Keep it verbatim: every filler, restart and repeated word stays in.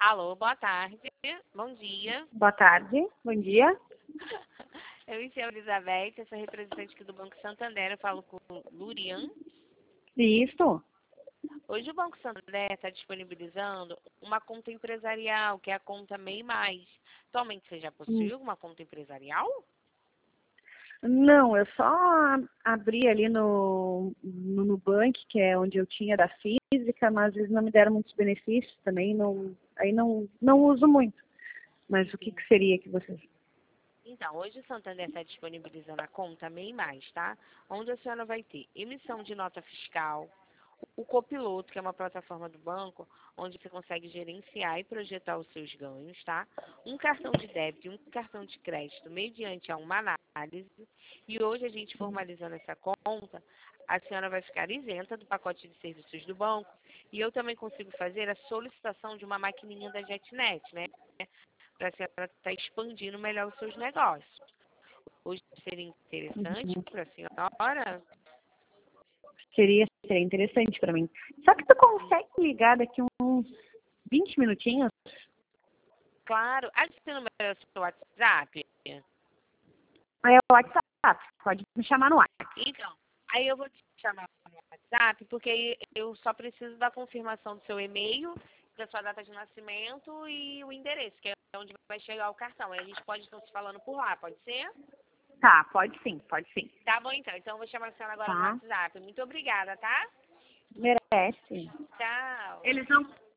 Alô, boa tarde. Bom dia. Boa tarde, bom dia. Eu me chamo Elizabeth, eu sou representante aqui do Banco Santander, eu falo com o Lurian. Isso. Hoje o Banco Santander está disponibilizando uma conta empresarial, que é a conta MEI Mais. Atualmente você já Hum. possui alguma conta empresarial? Não, eu só abri ali no, no Nubank, que é onde eu tinha da física, mas eles não me deram muitos benefícios também, não, aí não, não uso muito. Mas o que, que seria que vocês... Então, hoje o Santander está disponibilizando a conta MEI Mais, tá? Onde a senhora vai ter emissão de nota fiscal, o Copiloto, que é uma plataforma do banco, onde você consegue gerenciar e projetar os seus ganhos, tá? Um cartão de débito e um cartão de crédito mediante a uma análise. E hoje a gente formalizando essa conta, a senhora vai ficar isenta do pacote de serviços do banco. E eu também consigo fazer a solicitação de uma maquininha da JetNet, né? Para a senhora estar expandindo melhor os seus negócios. Hoje seria interessante Uhum. para a senhora? Seria, seria interessante para mim. Só que tu consegue ligar daqui uns vinte minutinhos? Claro. Ah, esse número é o seu WhatsApp? Aí é o WhatsApp, pode me chamar no WhatsApp. Então, aí eu vou te chamar no WhatsApp, porque aí eu só preciso da confirmação do seu e-mail, da sua data de nascimento e o endereço, que é onde vai chegar o cartão. Aí a gente pode estar se falando por lá, pode ser? Tá, pode sim, pode sim. Tá bom, então. Então eu vou chamar a senhora agora no Tá? WhatsApp. Muito obrigada, tá? Merece. Tchau. Eles não